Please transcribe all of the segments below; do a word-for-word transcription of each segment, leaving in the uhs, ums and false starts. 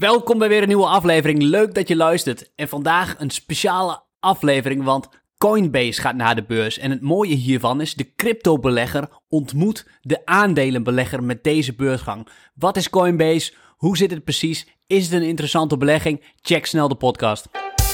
Welkom bij weer een nieuwe aflevering. Leuk dat je luistert. En vandaag een speciale aflevering, want Coinbase gaat naar de beurs. En het mooie hiervan is, de cryptobelegger ontmoet de aandelenbelegger met deze beursgang. Wat is Coinbase? Hoe zit het precies? Is het een interessante belegging? Check snel de podcast.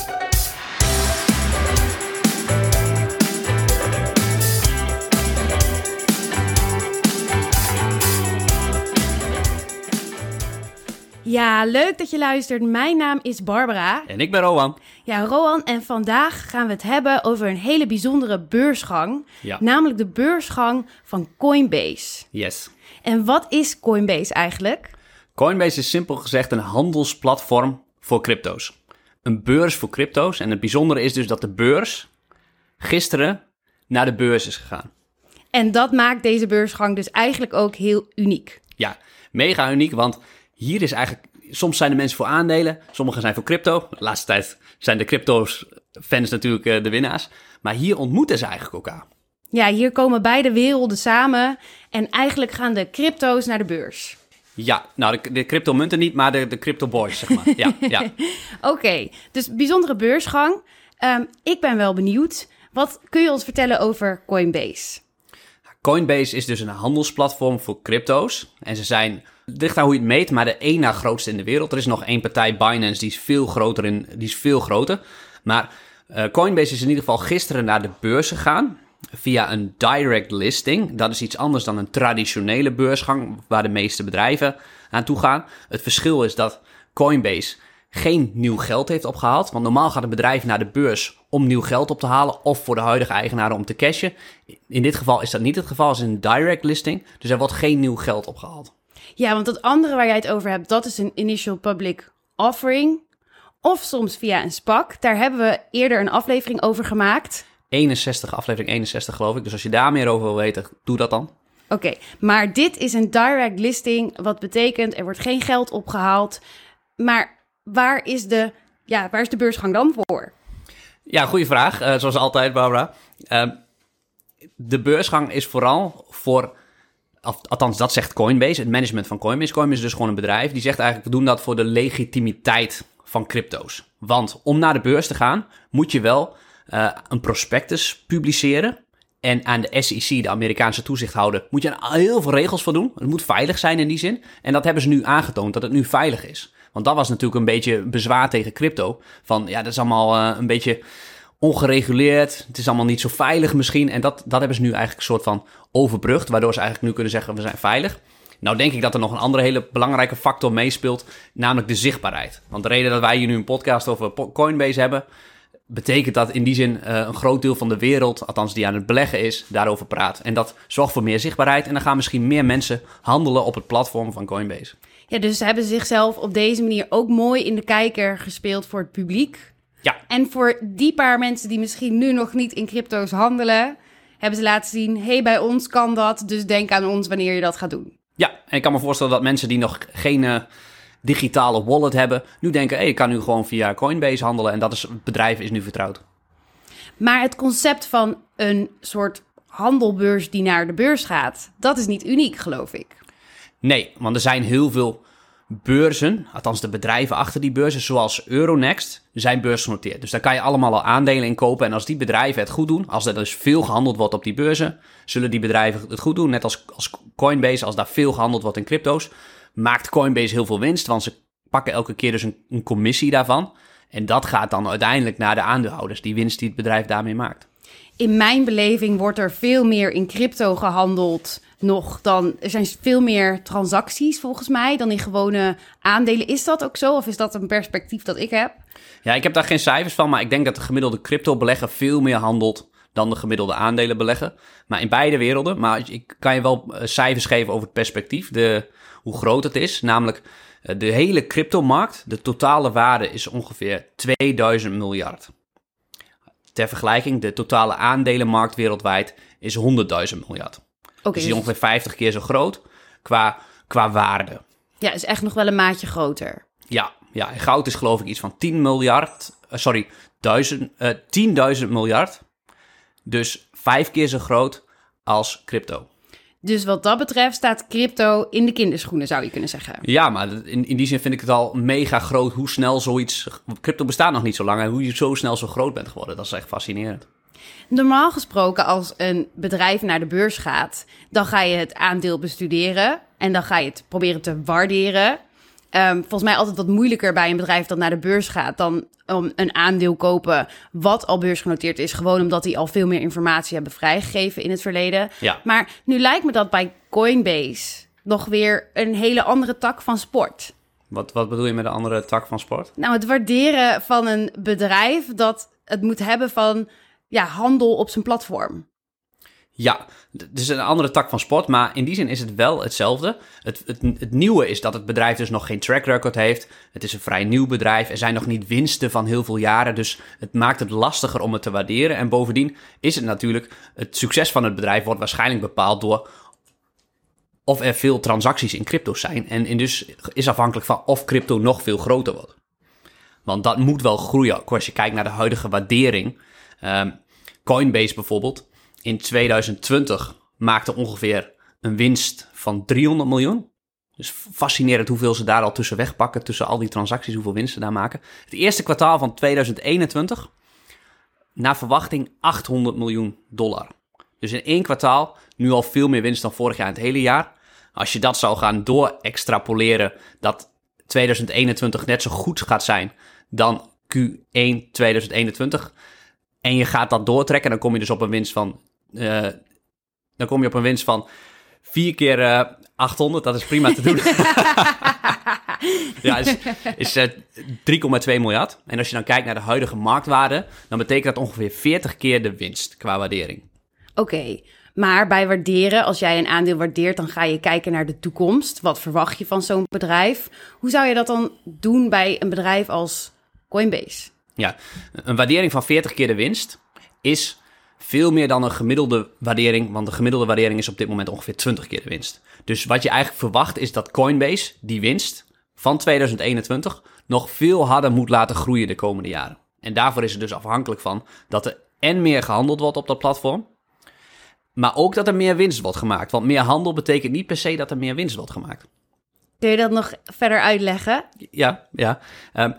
Ja, leuk dat je luistert. Mijn naam is Barbara. En ik ben Rowan. Ja, Rowan, en vandaag gaan we het hebben over een hele bijzondere beursgang. Ja. Namelijk de beursgang van Coinbase. Yes. En wat is Coinbase eigenlijk? Coinbase is simpel gezegd een handelsplatform voor crypto's. Een beurs voor crypto's. En het bijzondere is dus dat de beurs gisteren naar de beurs is gegaan. En dat maakt deze beursgang dus eigenlijk ook heel uniek. Ja, mega uniek, want hier is eigenlijk, soms zijn de mensen voor aandelen, sommigen zijn voor crypto. De laatste tijd zijn de crypto's-fans natuurlijk uh, de winnaars. Maar hier ontmoeten ze eigenlijk elkaar. Ja, hier komen beide werelden samen en eigenlijk gaan de crypto's naar de beurs. Ja, nou de, de crypto-munten niet, maar de, de crypto-boys, zeg maar. Ja, ja. Oké, okay, dus bijzondere beursgang. Um, ik ben wel benieuwd. Wat kun je ons vertellen over Coinbase? Coinbase is dus een handelsplatform voor crypto's. En ze zijn, het ligt aan hoe je het meet, maar de één na grootste in de wereld. Er is nog één partij, Binance, die is veel groter. In, die is veel groter. Maar uh, Coinbase is in ieder geval gisteren naar de beurs gegaan via een direct listing. Dat is iets anders dan een traditionele beursgang waar de meeste bedrijven aan toe gaan. Het verschil is dat Coinbase geen nieuw geld heeft opgehaald. Want normaal gaat een bedrijf naar de beurs om nieuw geld op te halen of voor de huidige eigenaren om te cashen. In dit geval is dat niet het geval, het is een direct listing. Dus er wordt geen nieuw geld opgehaald. Ja, want dat andere waar jij het over hebt, dat is een initial public offering. Of soms via een SPAC. Daar hebben we eerder een aflevering over gemaakt. eenenzestig, aflevering eenenzestig geloof ik. Dus als je daar meer over wil weten, doe dat dan. Oké, okay, maar dit is een direct listing. Wat betekent, er wordt geen geld opgehaald. Maar waar is de, ja, waar is de beursgang dan voor? Ja, goede vraag. Uh, zoals altijd, Barbara. Uh, de beursgang is vooral voor, althans dat zegt Coinbase, het management van Coinbase. Coinbase is dus gewoon een bedrijf die zegt eigenlijk, we doen dat voor de legitimiteit van crypto's. Want om naar de beurs te gaan, moet je wel uh, een prospectus publiceren. En aan de S E C, de Amerikaanse toezichthouder, moet je heel veel regels voor doen. Het moet veilig zijn in die zin. En dat hebben ze nu aangetoond, dat het nu veilig is. Want dat was natuurlijk een beetje bezwaar tegen crypto. Van ja, dat is allemaal uh, een beetje ongereguleerd. Het is allemaal niet zo veilig misschien. En dat, dat hebben ze nu eigenlijk een soort van overbrugd. Waardoor ze eigenlijk nu kunnen zeggen, we zijn veilig. Nou denk ik dat er nog een andere hele belangrijke factor meespeelt. Namelijk de zichtbaarheid. Want de reden dat wij hier nu een podcast over Coinbase hebben, betekent dat in die zin uh, een groot deel van de wereld, althans die aan het beleggen is, daarover praat. En dat zorgt voor meer zichtbaarheid. En dan gaan misschien meer mensen handelen op het platform van Coinbase. Ja, dus ze hebben zichzelf op deze manier ook mooi in de kijker gespeeld voor het publiek. Ja. En voor die paar mensen die misschien nu nog niet in crypto's handelen, hebben ze laten zien, hey, bij ons kan dat, dus denk aan ons wanneer je dat gaat doen. Ja, en ik kan me voorstellen dat mensen die nog geen uh, digitale wallet hebben, nu denken, hey, ik kan nu gewoon via Coinbase handelen en dat is, het bedrijf is nu vertrouwd. Maar het concept van een soort handelbeurs die naar de beurs gaat, dat is niet uniek, geloof ik. Nee, want er zijn heel veel beurzen, althans de bedrijven achter die beurzen, zoals Euronext, zijn beursgenoteerd. Dus daar kan je allemaal al aandelen in kopen. En als die bedrijven het goed doen, als er dus veel gehandeld wordt op die beurzen, zullen die bedrijven het goed doen. Net als, als Coinbase, als daar veel gehandeld wordt in crypto's, maakt Coinbase heel veel winst, want ze pakken elke keer dus een, een commissie daarvan. En dat gaat dan uiteindelijk naar de aandeelhouders, die winst die het bedrijf daarmee maakt. In mijn beleving wordt er veel meer in crypto gehandeld nog dan, er zijn veel meer transacties volgens mij dan in gewone aandelen. Is dat ook zo of is dat een perspectief dat ik heb? Ja, ik heb daar geen cijfers van, maar ik denk dat de gemiddelde crypto-belegger veel meer handelt dan de gemiddelde aandelenbelegger. Maar in beide werelden, maar ik kan je wel cijfers geven over het perspectief, de, hoe groot het is. Namelijk de hele cryptomarkt, de totale waarde is ongeveer tweeduizend miljard. Ter vergelijking, de totale aandelenmarkt wereldwijd is honderdduizend miljard. Okay, dus die is ongeveer vijftig keer zo groot qua, qua waarde. Ja, is echt nog wel een maatje groter. Ja, ja, en goud is geloof ik iets van tien miljard. Uh, sorry, duizend, uh, tienduizend miljard. Dus vijf keer zo groot als crypto. Dus wat dat betreft staat crypto in de kinderschoenen, zou je kunnen zeggen. Ja, maar in, in die zin vind ik het al mega groot hoe snel zoiets... Crypto bestaat nog niet zo lang en hoe je zo snel zo groot bent geworden. Dat is echt fascinerend. Normaal gesproken, als een bedrijf naar de beurs gaat, dan ga je het aandeel bestuderen en dan ga je het proberen te waarderen. Um, volgens mij altijd wat moeilijker bij een bedrijf dat naar de beurs gaat dan om een aandeel kopen wat al beursgenoteerd is. Gewoon omdat die al veel meer informatie hebben vrijgegeven in het verleden. Ja. Maar nu lijkt me dat bij Coinbase nog weer een hele andere tak van sport. Wat, wat bedoel je met een andere tak van sport? Nou, het waarderen van een bedrijf dat het moet hebben van ja, handel op zijn platform. Ja, het is een andere tak van sport, maar in die zin is het wel hetzelfde. Het, het, het nieuwe is dat het bedrijf dus nog geen track record heeft. Het is een vrij nieuw bedrijf. Er zijn nog niet winsten van heel veel jaren, dus het maakt het lastiger om het te waarderen. En bovendien is het natuurlijk, het succes van het bedrijf wordt waarschijnlijk bepaald door of er veel transacties in crypto's zijn. En, en dus is afhankelijk van of crypto nog veel groter wordt. Want dat moet wel groeien. Als je kijkt naar de huidige waardering. Um, Coinbase bijvoorbeeld. In tweeduizend twintig maakte ongeveer een winst van driehonderd miljoen. Dus fascinerend hoeveel ze daar al tussen wegpakken. Tussen al die transacties, hoeveel winst ze daar maken. Het eerste kwartaal van tweeduizend eenentwintig. Naar verwachting achthonderd miljoen dollar. Dus in één kwartaal nu al veel meer winst dan vorig jaar in het hele jaar. Als je dat zou gaan door-extrapoleren, dat tweeduizend eenentwintig net zo goed gaat zijn dan Q één tweeduizend eenentwintig. En je gaat dat doortrekken, dan kom je dus op een winst van Uh, dan kom je op een winst van vier keer uh, achthonderd. Dat is prima te doen. Ja, is, is uh, drie komma twee miljard. En als je dan kijkt naar de huidige marktwaarde, dan betekent dat ongeveer veertig keer de winst qua waardering. Oké, okay, maar bij waarderen, als jij een aandeel waardeert, dan ga je kijken naar de toekomst. Wat verwacht je van zo'n bedrijf? Hoe zou je dat dan doen bij een bedrijf als Coinbase? Ja, een waardering van veertig keer de winst is veel meer dan een gemiddelde waardering, want de gemiddelde waardering is op dit moment ongeveer twintig keer de winst. Dus wat je eigenlijk verwacht is dat Coinbase die winst van tweeduizend eenentwintig nog veel harder moet laten groeien de komende jaren. En daarvoor is het dus afhankelijk van dat er en meer gehandeld wordt op dat platform, maar ook dat er meer winst wordt gemaakt. Want meer handel betekent niet per se dat er meer winst wordt gemaakt. Kun je dat nog verder uitleggen? Ja, ja. Um,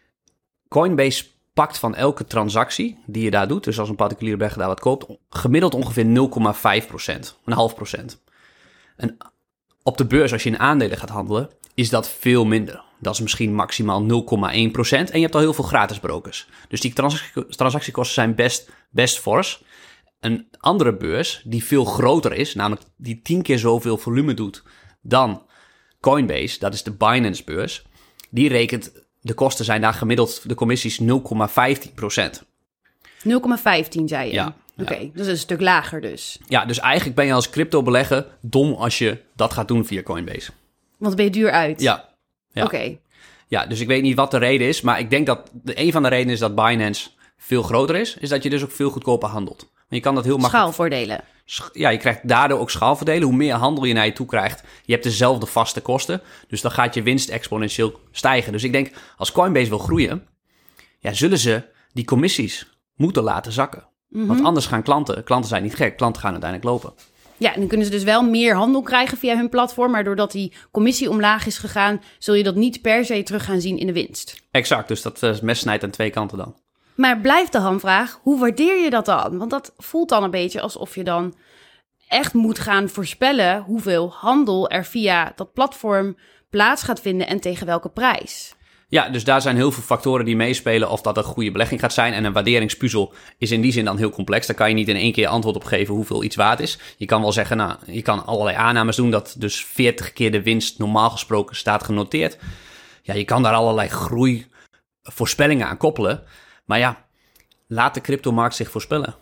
Coinbase pakt van elke transactie die je daar doet, dus als een particuliere belegger daar wat koopt, gemiddeld ongeveer nul komma vijf procent, een half procent. En op de beurs, als je in aandelen gaat handelen, is dat veel minder. Dat is misschien maximaal nul komma één procent en je hebt al heel veel gratis brokers. Dus die transac- transactiekosten zijn best, best fors. Een andere beurs die veel groter is, namelijk die tien keer zoveel volume doet dan Coinbase, dat is de Binance-beurs, die rekent, de kosten zijn daar gemiddeld, de commissies nul komma vijftien procent. nul komma vijftien zei je? Ja. Oké, okay, ja. dus een stuk lager dus. Ja, dus eigenlijk ben je als crypto-belegger dom als je dat gaat doen via Coinbase. Want dan ben je duur uit? Ja. ja. Oké. Okay. Ja, dus ik weet niet wat de reden is, maar ik denk dat de, een van de redenen is dat Binance veel groter is, is dat je dus ook veel goedkoper handelt. Maar je kan dat heel makkelijk... Schaalvoordelen. Ja, je krijgt daardoor ook schaalvoordelen. Hoe meer handel je naar je toe krijgt, je hebt dezelfde vaste kosten. Dus dan gaat je winst exponentieel stijgen. Dus ik denk, als Coinbase wil groeien, ja, zullen ze die commissies moeten laten zakken. Mm-hmm. Want anders gaan klanten, klanten zijn niet gek, klanten gaan uiteindelijk lopen. Ja, en dan kunnen ze dus wel meer handel krijgen via hun platform, maar doordat die commissie omlaag is gegaan, zul je dat niet per se terug gaan zien in de winst. Exact, dus dat uh, mes snijdt aan twee kanten dan. Maar blijft de hamvraag, hoe waardeer je dat dan? Want dat voelt dan een beetje alsof je dan echt moet gaan voorspellen hoeveel handel er via dat platform plaats gaat vinden en tegen welke prijs. Ja, dus daar zijn heel veel factoren die meespelen of dat een goede belegging gaat zijn. En een waarderingspuzzel is in die zin dan heel complex. Daar kan je niet in één keer antwoord op geven hoeveel iets waard is. Je kan wel zeggen, nou, je kan allerlei aannames doen dat dus veertig keer de winst normaal gesproken staat genoteerd. Ja, je kan daar allerlei groeivoorspellingen aan koppelen. Maar ja, laat de cryptomarkt zich voorspellen.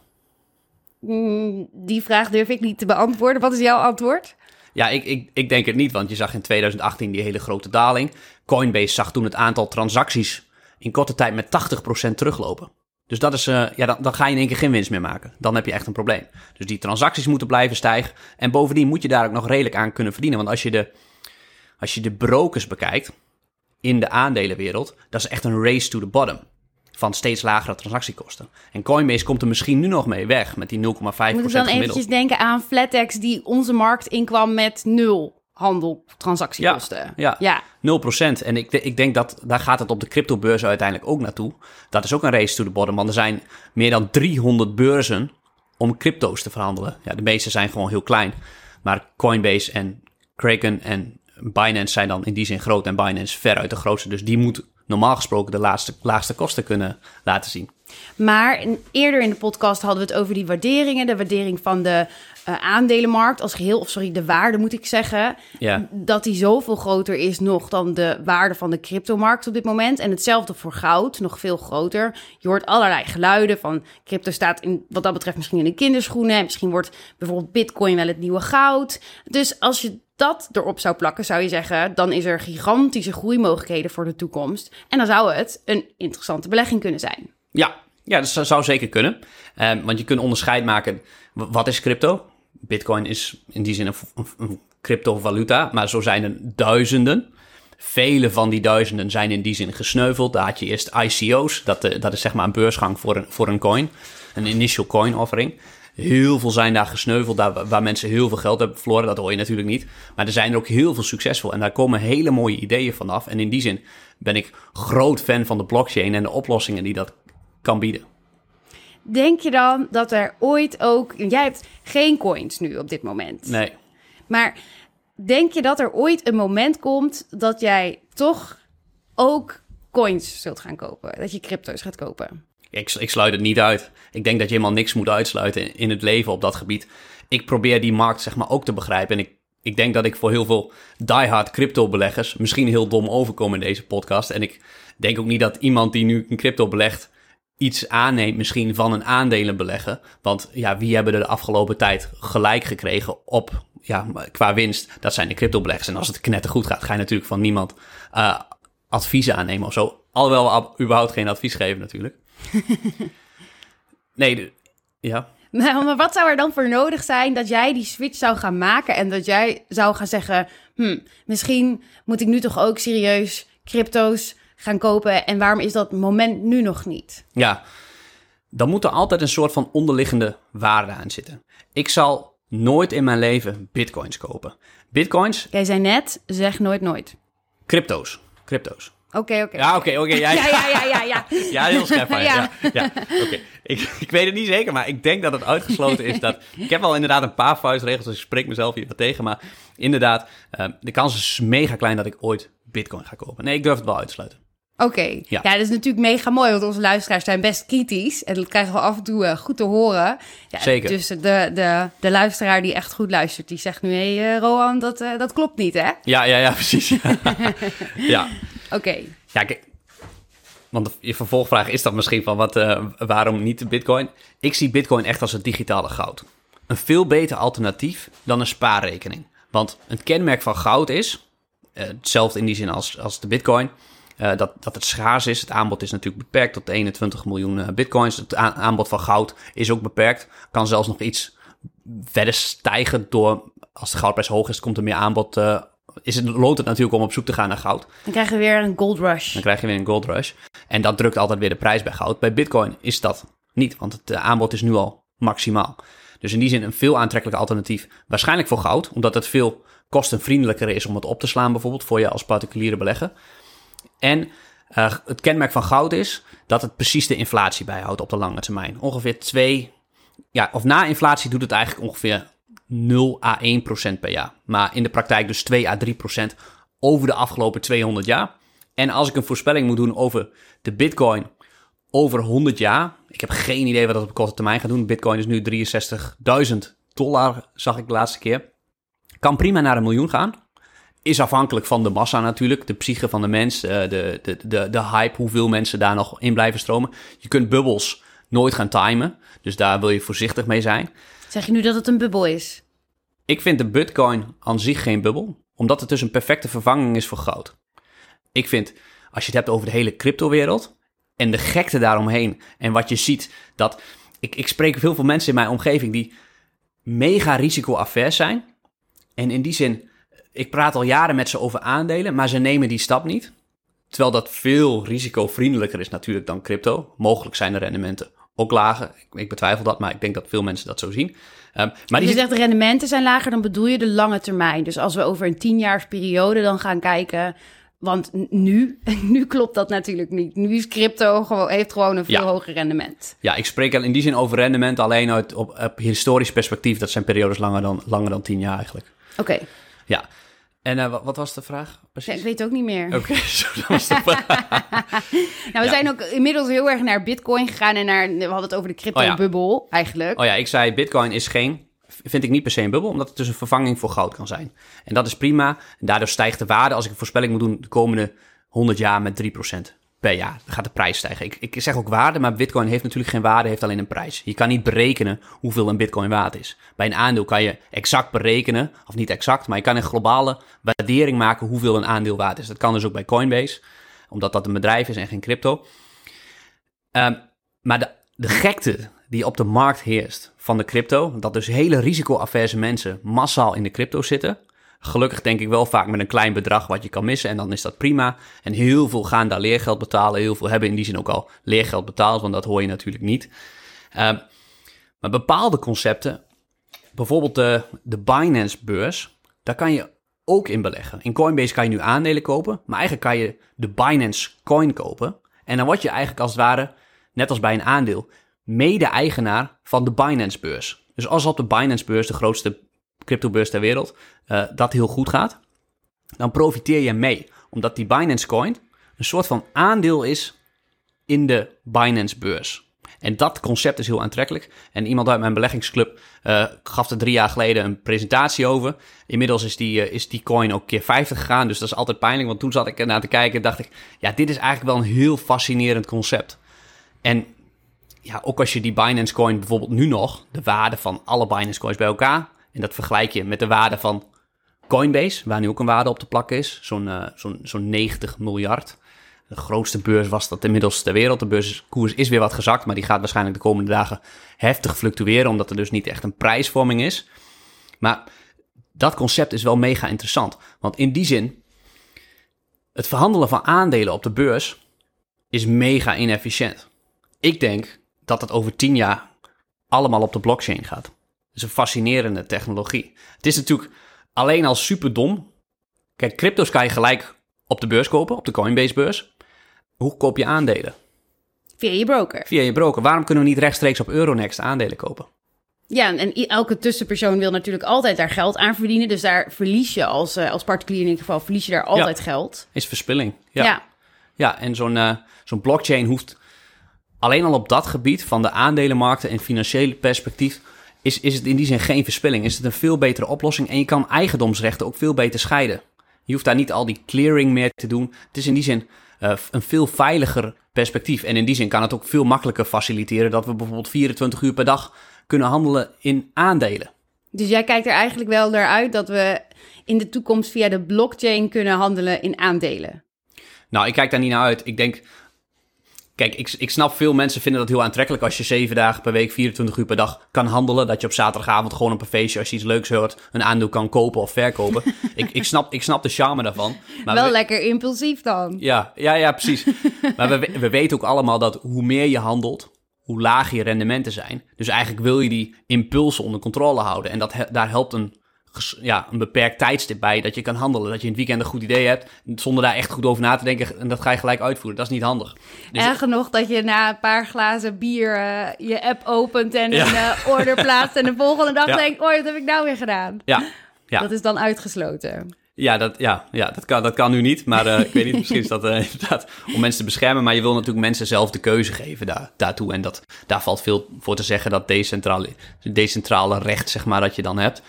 Mm, die vraag durf ik niet te beantwoorden. Wat is jouw antwoord? Ja, ik, ik, ik denk het niet, want je zag in tweeduizend achttien die hele grote daling. Coinbase zag toen het aantal transacties in korte tijd met tachtig procent teruglopen. Dus dat is, uh, ja, dan, dan ga je in één keer geen winst meer maken. Dan heb je echt een probleem. Dus die transacties moeten blijven stijgen. En bovendien moet je daar ook nog redelijk aan kunnen verdienen. Want als je de, als je de brokers bekijkt in de aandelenwereld, dat is echt een race to the bottom. van steeds lagere transactiekosten. En Coinbase komt er misschien nu nog mee weg met die nul komma vijf procent Moet ik dan gemiddeld. eventjes denken aan Flatex die onze markt inkwam met nul handel transactiekosten. Ja, ja. ja. nul procent. En ik, ik denk dat daar gaat het op de cryptobeurs uiteindelijk ook naartoe. Dat is ook een race to the bottom, want er zijn meer dan driehonderd beurzen om crypto's te verhandelen. Ja, de meeste zijn gewoon heel klein. Maar Coinbase en Kraken en Binance zijn dan in die zin groot en Binance veruit de grootste. Dus die moet normaal gesproken de laagste, laagste kosten kunnen laten zien. Maar eerder in de podcast hadden we het over die waarderingen. De waardering van de uh, aandelenmarkt als geheel. Of sorry, de waarde moet ik zeggen. Ja. Dat die zoveel groter is nog dan de waarde van de cryptomarkt op dit moment. En hetzelfde voor goud, nog veel groter. Je hoort allerlei geluiden van crypto staat in, wat dat betreft misschien in de kinderschoenen. En misschien wordt bijvoorbeeld bitcoin wel het nieuwe goud. Dus als je dat erop zou plakken, zou je zeggen, dan is er gigantische groeimogelijkheden voor de toekomst. En dan zou het een interessante belegging kunnen zijn. Ja, ja, dat zou zeker kunnen. Um, want je kunt onderscheid maken, wat is crypto? Bitcoin is in die zin een, een, een cryptovaluta, maar zo zijn er duizenden. Vele van die duizenden zijn in die zin gesneuveld. Daar had je eerst I C O's, dat, uh, dat is zeg maar een beursgang voor een, voor een coin. Een initial coin offering. Heel veel zijn daar gesneuveld, daar, waar mensen heel veel geld hebben verloren. Dat hoor je natuurlijk niet. Maar er zijn er ook heel veel succesvol. En daar komen hele mooie ideeën vanaf. En in die zin ben ik groot fan van de blockchain en de oplossingen die dat kan bieden. Denk je dan dat er ooit ook... Jij hebt geen coins nu op dit moment. Nee. Maar denk je dat er ooit een moment komt dat jij toch ook coins zult gaan kopen? Dat je crypto's gaat kopen? Ik, ik sluit het niet uit. Ik denk dat je helemaal niks moet uitsluiten in, in het leven op dat gebied. Ik probeer die markt zeg maar ook te begrijpen. En ik, ik denk dat ik voor heel veel diehard crypto-beleggers misschien heel dom overkom in deze podcast. En ik denk ook niet dat iemand die nu een crypto belegt iets aanneemt misschien van een aandelenbeleggen. Want ja, wie hebben er de afgelopen tijd gelijk gekregen op, ja, qua winst? Dat zijn de cryptobeleggers. En als het knettergoed gaat, ga je natuurlijk van niemand uh, adviezen aannemen of zo. Alhoewel we überhaupt geen advies geven natuurlijk. Nee, de, ja. Maar wat zou er dan voor nodig zijn dat jij die switch zou gaan maken en dat jij zou gaan zeggen, hm, misschien moet ik nu toch ook serieus crypto's gaan kopen en waarom is dat moment nu nog niet? Ja, dan moet er altijd een soort van onderliggende waarde aan zitten. Ik zal nooit in mijn leven bitcoins kopen. Bitcoins... Jij zei net, zeg nooit nooit. Crypto's. Crypto's. Oké, okay, oké. Okay. Ja, oké, oké. Okay, ja, ja, ja, ja, ja, ja. Ja, heel scherp van je. Ja. Ja. Ja, ja. Oké. Okay. Ik, ik weet het niet zeker, maar ik denk dat het uitgesloten is dat... Ik heb wel inderdaad een paar vuistregels, dus ik spreek mezelf hier wat tegen. Maar inderdaad, uh, de kans is mega klein dat ik ooit bitcoin ga kopen. Nee, ik durf het wel uit te sluiten. Oké. Okay. Ja. ja, dat is natuurlijk mega mooi, want onze luisteraars zijn best kritisch. En dat krijgen we af en toe uh, goed te horen. Ja, Zeker. Dus de, de, de luisteraar die echt goed luistert, die zegt nu... hé, hey, uh, Rohan, dat, uh, dat klopt niet, hè? Ja, ja, ja, precies. Ja. Oké. Okay. Ja, kijk... Want je vervolgvraag is dat misschien van wat, uh, waarom niet de bitcoin? Ik zie bitcoin echt als het digitale goud. Een veel beter alternatief dan een spaarrekening. Want een kenmerk van goud is, uh, hetzelfde in die zin als, als de bitcoin... Uh, dat, dat het schaars is. Het aanbod is natuurlijk beperkt tot eenentwintig miljoen uh, bitcoins. Het a- aanbod van goud is ook beperkt. Kan zelfs nog iets verder stijgen door... Als de goudprijs hoog is, komt er meer aanbod... Uh, is het, loont het natuurlijk om op zoek te gaan naar goud. Dan krijgen we weer een gold rush. Dan krijg je weer een gold rush. En dat drukt altijd weer de prijs bij goud. Bij bitcoin is dat niet, want het uh, aanbod is nu al maximaal. Dus in die zin een veel aantrekkelijker alternatief. Waarschijnlijk voor goud, omdat het veel kostenvriendelijker is om het op te slaan bijvoorbeeld voor je als particuliere belegger. En uh, het kenmerk van goud is dat het precies de inflatie bijhoudt op de lange termijn. Ongeveer twee, ja, of na inflatie doet het eigenlijk ongeveer nul à één procent per jaar. Maar in de praktijk dus twee à drie procent over de afgelopen tweehonderd jaar. En als ik een voorspelling moet doen over de bitcoin over honderd jaar. Ik heb geen idee wat dat op korte termijn gaat doen. Bitcoin is nu drieënzestigduizend dollar, zag ik de laatste keer. Kan prima naar een miljoen gaan. Is afhankelijk van de massa natuurlijk, de psyche van de mens, de, de, de, de hype, hoeveel mensen daar nog in blijven stromen. Je kunt bubbels nooit gaan timen, dus daar wil je voorzichtig mee zijn. Zeg je nu dat het een bubbel is? Ik vind de bitcoin aan zich geen bubbel, omdat het dus een perfecte vervanging is voor goud. Ik vind, als je het hebt over de hele cryptowereld en de gekte daaromheen en wat je ziet, dat ik, ik spreek heel veel mensen in mijn omgeving die mega risico-avers zijn en in die zin... Ik praat al jaren met ze over aandelen, maar ze nemen die stap niet. terwijl dat veel risicovriendelijker is natuurlijk dan crypto. Mogelijk zijn de rendementen ook lager. Ik, ik betwijfel dat, maar ik denk dat veel mensen dat zo zien. Um, maar dus die je zegt de rendementen zijn lager, dan bedoel je de lange termijn. Dus als we over een tienjaarsperiode dan gaan kijken... Want nu, nu klopt dat natuurlijk niet. Nu is crypto gewoon, heeft gewoon een veel ja. hoger rendement. Ja, ik spreek in die zin over rendement alleen uit op, op historisch perspectief. Dat zijn periodes langer dan, langer dan tien jaar eigenlijk. Oké. Okay. Ja. En uh, wat, wat was de vraag precies? Ja, ik weet het ook niet meer. Oké, okay, zo dat was de vraag. nou, we ja. zijn ook inmiddels heel erg naar Bitcoin gegaan en naar, we hadden het over de crypto-bubbel oh ja. eigenlijk. Oh ja, ik zei Bitcoin is geen, vind ik niet per se een bubbel, omdat het dus een vervanging voor goud kan zijn. En dat is prima. En daardoor stijgt de waarde, als ik een voorspelling moet doen, de komende honderd jaar met drie procent per jaar. Dan gaat de prijs stijgen. Ik, ik zeg ook waarde, maar Bitcoin heeft natuurlijk geen waarde, heeft alleen een prijs. Je kan niet berekenen hoeveel een Bitcoin waard is. Bij een aandeel kan je exact berekenen, of niet exact, maar je kan een globale waardering maken hoeveel een aandeel waard is. Dat kan dus ook bij Coinbase, omdat dat een bedrijf is en geen crypto. Um, maar de, de gekte die op de markt heerst van de crypto, dat dus hele risico-averse mensen massaal in de crypto zitten. Gelukkig denk ik wel vaak met een klein bedrag wat je kan missen en dan is dat prima. En heel veel gaan daar leergeld betalen. Heel veel hebben in die zin ook al leergeld betaald, want dat hoor je natuurlijk niet. Uh, maar bepaalde concepten, bijvoorbeeld de, de Binance-beurs, daar kan je ook in beleggen. In Coinbase kan je nu aandelen kopen, maar eigenlijk kan je de Binance Coin kopen. En dan word je eigenlijk als het ware, net als bij een aandeel, mede-eigenaar van de Binance-beurs. Dus als op de Binance-beurs, de grootste cryptobeurs ter wereld, uh, dat heel goed gaat, dan profiteer je mee. Omdat die Binance Coin een soort van aandeel is in de Binance-beurs. En dat concept is heel aantrekkelijk. En iemand uit mijn beleggingsclub uh, gaf er drie jaar geleden een presentatie over. Inmiddels is die, uh, is die coin ook keer vijftig gegaan. Dus dat is altijd pijnlijk. Want toen zat ik ernaar te kijken en dacht ik, ja, dit is eigenlijk wel een heel fascinerend concept. En ja, ook als je die Binance Coin bijvoorbeeld nu nog, de waarde van alle Binance Coins bij elkaar, en dat vergelijk je met de waarde van Coinbase, waar nu ook een waarde op te plakken is, zo'n, uh, zo'n, zo'n negentig miljard. De grootste beurs was dat inmiddels ter wereld. De beurskoers is weer wat gezakt, maar die gaat waarschijnlijk de komende dagen heftig fluctueren, omdat er dus niet echt een prijsvorming is. Maar dat concept is wel mega interessant, want in die zin, het verhandelen van aandelen op de beurs is mega inefficiënt. Ik denk dat het over tien jaar allemaal op de blockchain gaat. Dat is een fascinerende technologie. Het is natuurlijk alleen al super dom. Kijk, crypto's kan je gelijk op de beurs kopen, op de Coinbase-beurs. Hoe koop je aandelen? Via je broker. Via je broker. Waarom kunnen we niet rechtstreeks op Euronext aandelen kopen? Ja, en elke tussenpersoon wil natuurlijk altijd daar geld aan verdienen. Dus daar verlies je als, uh, als particulier in ieder geval, verlies je daar altijd ja, geld. Is verspilling. Ja, ja. ja en zo'n, uh, zo'n blockchain hoeft alleen al op dat gebied van de aandelenmarkten en financiële perspectief is, is het in die zin geen verspilling. Is het een veel betere oplossing en je kan eigendomsrechten ook veel beter scheiden. Je hoeft daar niet al die clearing meer te doen. Het is in die zin uh, een veel veiliger perspectief. En in die zin kan het ook veel makkelijker faciliteren dat we bijvoorbeeld vierentwintig uur per dag kunnen handelen in aandelen. Dus jij kijkt er eigenlijk wel naar uit dat we in de toekomst via de blockchain kunnen handelen in aandelen? Nou, ik kijk daar niet naar uit. Ik denk, kijk, ik, ik snap veel mensen vinden dat heel aantrekkelijk als je zeven dagen per week, vierentwintig uur per dag kan handelen. Dat je op zaterdagavond gewoon op een feestje, als je iets leuks hoort, een aandeel kan kopen of verkopen. ik, ik, snap, ik snap de charme daarvan. Maar wel we, lekker impulsief dan. Ja, ja, ja, precies. Maar we, we weten ook allemaal dat hoe meer je handelt, hoe lager je rendementen zijn. Dus eigenlijk wil je die impulsen onder controle houden. En dat, daar helpt een, ja, een beperkt tijdstip bij dat je kan handelen. Dat je in het weekend een goed idee hebt, zonder daar echt goed over na te denken. En dat ga je gelijk uitvoeren. Dat is niet handig. Dus erg genoeg dat je na een paar glazen bier uh, je app opent en ja. een uh, order plaatst. En de volgende dag ja. denkt, oh, wat heb ik nou weer gedaan? Ja. Ja. Dat is dan uitgesloten. Ja, dat, ja, ja dat, kan, dat kan nu niet. Maar uh, ik weet niet, misschien is dat uh, inderdaad om mensen te beschermen. Maar je wil natuurlijk mensen zelf de keuze geven daar, daartoe. En dat, daar valt veel voor te zeggen, dat decentrale, decentrale recht, zeg maar, dat je dan hebt.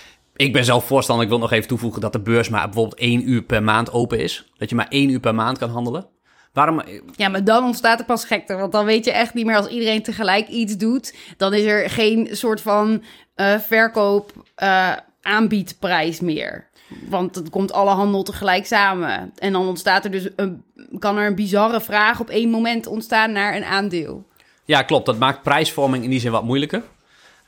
Ik ben zelf voorstander, ik wil nog even toevoegen dat de beurs maar bijvoorbeeld één uur per maand open is. Dat je maar één uur per maand kan handelen. Waarom? Ja, maar dan ontstaat er pas gekte. Want dan weet je echt niet meer, als iedereen tegelijk iets doet, dan is er geen soort van uh, verkoop uh, aanbiedprijs meer. Want het komt alle handel tegelijk samen. En dan ontstaat er dus een, kan er een bizarre vraag op één moment ontstaan naar een aandeel. Ja, klopt. Dat maakt prijsvorming in die zin wat moeilijker.